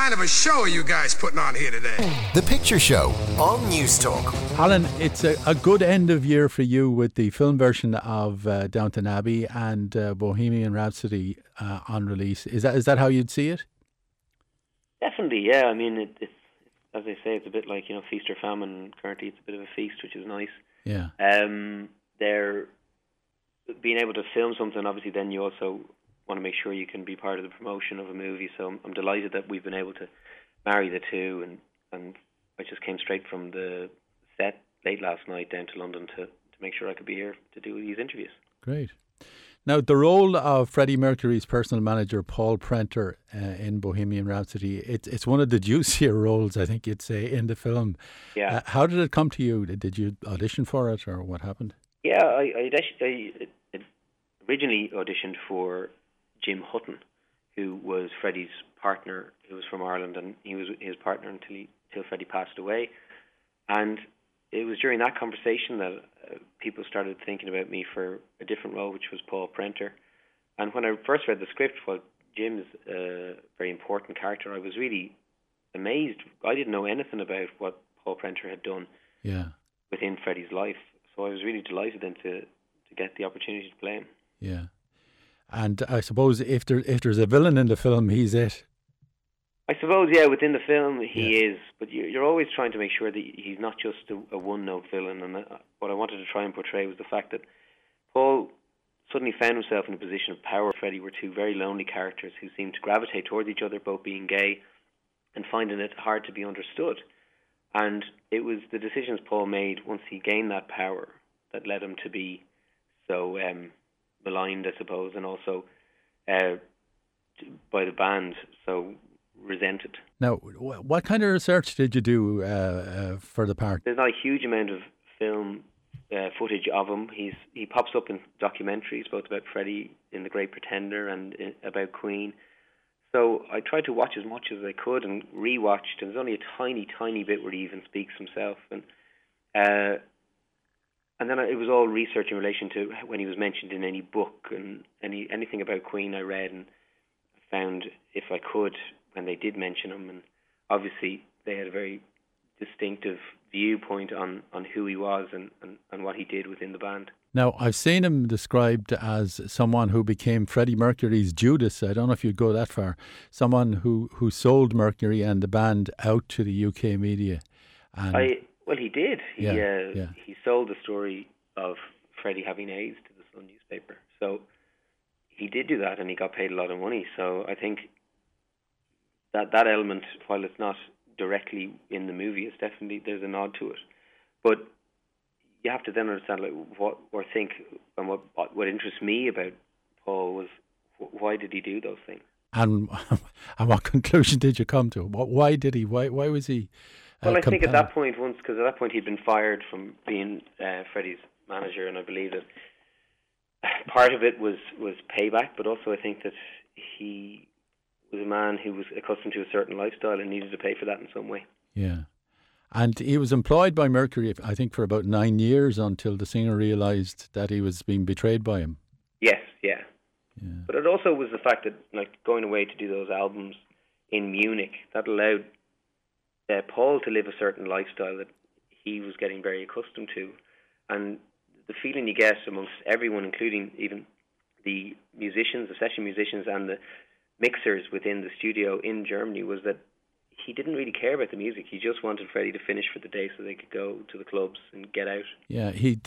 kind of a show are you guys putting on here today? The Picture Show on News Talk. Alan, it's a good end of year for you with the film version of Downton Abbey and Bohemian Rhapsody on release. Is that how you'd see it? Definitely, yeah. I mean, it's as they say, it's a bit like, feast or famine. Currently, it's a bit of a feast, which is nice. Yeah. They're being able to film something. Obviously, then you also want to make sure you can be part of the promotion of a movie. So I'm delighted that we've been able to marry the two. And I just came straight from the set late last night down to London to make sure I could be here to do these interviews. Great. Now, the role of Freddie Mercury's personal manager, Paul Prenter, in Bohemian Rhapsody, it's one of the juicier roles, I think you'd say, in the film. Yeah. How did it come to you? Did you audition for it, or what happened? Yeah, I originally auditioned for Jim Hutton, who was Freddie's partner, who was from Ireland, and he was his partner until Freddie passed away. And it was during that conversation that people started thinking about me for a different role, which was Paul Prenter. And when I first read the script, while Jim is a very important character, I was really amazed. I didn't know anything about what Paul Prenter had done within Freddie's life. So I was really delighted then to get the opportunity to play him. Yeah. And I suppose if there's a villain in the film, he's it. I suppose, yeah, within the film he is, but you're always trying to make sure that he's not just a one-note villain. And what I wanted to try and portray was the fact that Paul suddenly found himself in a position of power. Freddie were two very lonely characters who seemed to gravitate towards each other, both being gay and finding it hard to be understood. And it was the decisions Paul made once he gained that power that led him to be so maligned, I suppose, and also by the band so resented. Now, what kind of research did you do for the part? There's not a huge amount of film footage of him. He pops up in documentaries, both about Freddie in The Great Pretender and about Queen. So I tried to watch as much as I could and re-watched. And there's only a tiny, tiny bit where he even speaks himself. And then it was all research in relation to when he was mentioned in any book and anything about Queen I read and found, if I could, when they did mention him. And obviously they had a very distinctive viewpoint on who he was and what he did within the band. Now, I've seen him described as someone who became Freddie Mercury's Judas. I don't know if you'd go that far. Someone who sold Mercury and the band out to the UK media. Well, he did. He sold the story of Freddie having AIDS to the Sun newspaper. So he did do that, and he got paid a lot of money. So I think that element, while it's not directly in the movie, it's definitely, there's a nod to it. But you have to then understand what interests me about Paul was why did he do those things? And what conclusion did you come to? Why did he? Why was he? Well, I think at that point, because at that point he'd been fired from being Freddie's manager, and I believe that part of it was payback, but also I think that he was a man who was accustomed to a certain lifestyle and needed to pay for that in some way. Yeah. And he was employed by Mercury, I think, for about 9 years until the singer realised that he was being betrayed by him. Yes, yeah. But it also was the fact that, going away to do those albums in Munich, that allowed Paul to live a certain lifestyle that he was getting very accustomed to. And the feeling you get amongst everyone, including even the musicians, the session musicians and the mixers within the studio in Germany, was that he didn't really care about the music. He just wanted Freddie to finish for the day so they could go to the clubs and get out. Yeah, he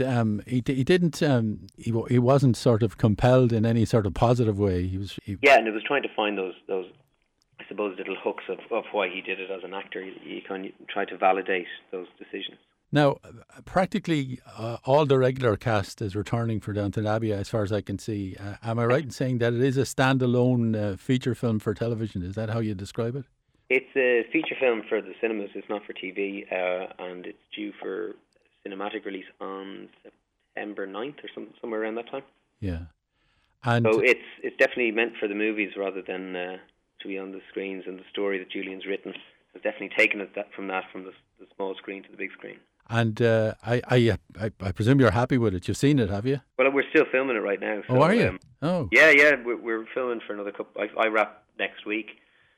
wasn't sort of compelled in any sort of positive way. And it was trying to find those I suppose little hooks of why he did it as an actor. He kind of tried to validate those decisions. Now, practically all the regular cast is returning for Downton Abbey, as far as I can see. Am I right in saying that it is a standalone feature film for television? Is that how you describe it? It's a feature film for the cinemas. It's not for TV, and it's due for cinematic release on September 9th or somewhere around that time. Yeah. So it's definitely meant for the movies rather than to be on the screens, and the story that Julian's written has definitely taken it from the small screen to the big screen. And I presume you're happy with it. You've seen it, have you? Well, we're still filming it right now. So, are you? Yeah, we're filming for another couple. I wrap next week,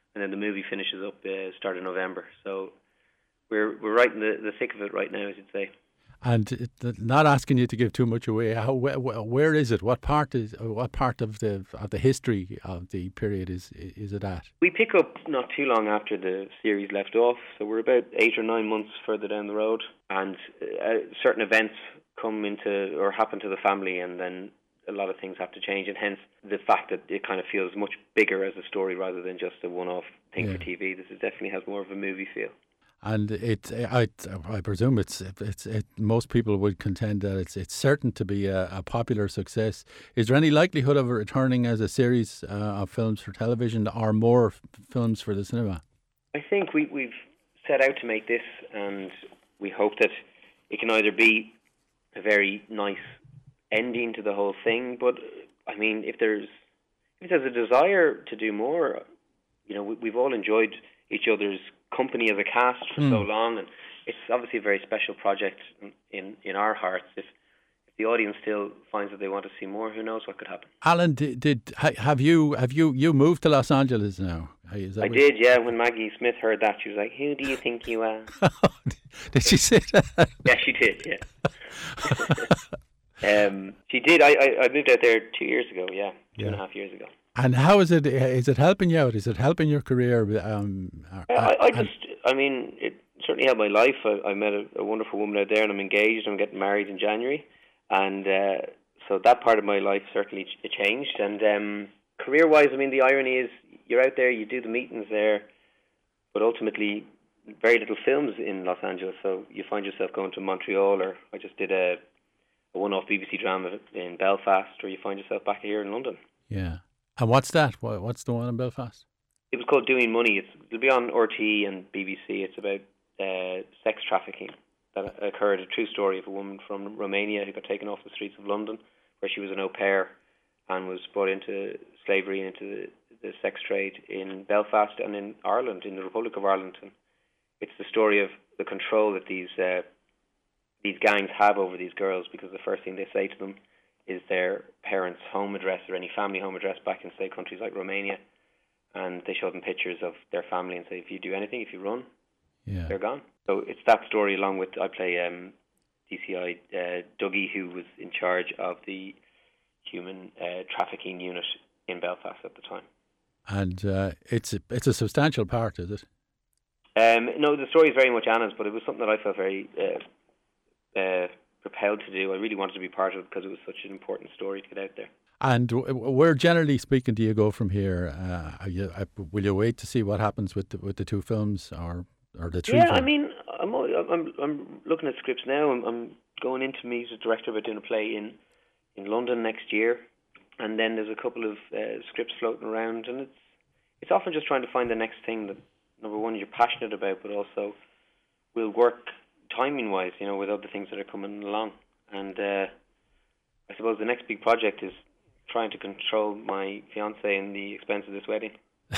and then the movie finishes up start of November. So we're right in the thick of it right now, as you'd say. And not asking you to give too much away, where is it? What part of the history of the period is it at? We pick up not too long after the series left off, so we're about 8 or 9 months further down the road, and certain events come into or happen to the family, and then a lot of things have to change, and hence the fact that it kind of feels much bigger as a story rather than just a one-off thing for TV. This definitely has more of a movie feel. And I presume it's most people would contend that it's certain to be a popular success. Is there any likelihood of it returning as a series of films for television or more films for the cinema? I think we've set out to make this, and we hope that it can either be a very nice ending to the whole thing, but I mean, if there's a desire to do more, we've all enjoyed each other's company as a cast for so long, and it's obviously a very special project in our hearts. If the audience still finds that they want to see more, who knows what could happen. Alan, have you moved to Los Angeles now? I did, yeah. When Maggie Smith heard that, she was like, "Who do you think you are?" Did she say that? Yeah, she did. Yeah. She did. I moved out there 2 years ago. Yeah, 2.5 years ago. And how is it? Is it helping you out? Is it helping your career? I mean, it certainly helped my life. I met a wonderful woman out there, and I'm engaged. I'm getting married in January, and so that part of my life certainly changed. And career-wise, I mean, the irony is you're out there, you do the meetings there, but ultimately very little films in Los Angeles. So you find yourself going to Montreal, or I just did a one-off BBC drama in Belfast, or you find yourself back here in London. Yeah. And what's that? What's the one in Belfast? It was called Doing Money. It'll be on RTE and BBC. It's about sex trafficking that occurred, a true story of a woman from Romania who got taken off the streets of London, where she was an au pair and was brought into slavery and into the sex trade in Belfast and in Ireland, in the Republic of Ireland. And it's the story of the control that these gangs have over these girls, because the first thing they say to them is their parents' home address or any family home address back in, say, countries like Romania. And they show them pictures of their family and say, if you do anything, if you run, they're gone. So it's that story, along with, I play DCI Dougie, who was in charge of the human trafficking unit in Belfast at the time. And it's a substantial part, is it? No, the story is very much Anna's, but it was something that I felt very propelled to do. I really wanted to be part of it because it was such an important story to get out there. And where, generally speaking, do you go from here? Will you wait to see what happens with the two films or the three? Yeah, I mean, I'm looking at scripts now. I'm going in to meet a director about doing a play in London next year, and then there's a couple of scripts floating around, and it's often just trying to find the next thing that, number one, you're passionate about, but also will work timing-wise, with other things that are coming along. And I suppose the next big project is trying to control my fiancée and the expense of this wedding.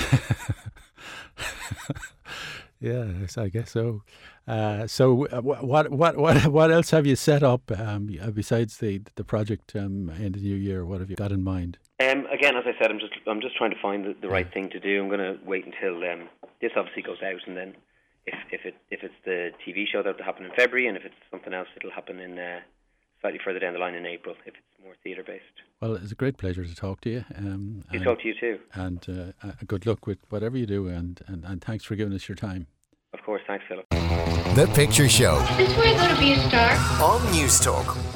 Yes, I guess so. So what else have you set up besides the project in the new year? What have you got in mind? Again, as I said, I'm just trying to find the right thing to do. I'm going to wait until this obviously goes out, and then if it's the TV show, that'll happen in February, and if it's something else, it'll happen in slightly further down the line in April, if it's more theatre based. Well, it's a great pleasure to talk to you. Talk to you too. And good luck with whatever you do, and thanks for giving us your time. Of course, thanks, Philip. The Picture Show. Is this where you're going to be a star? On News Talk.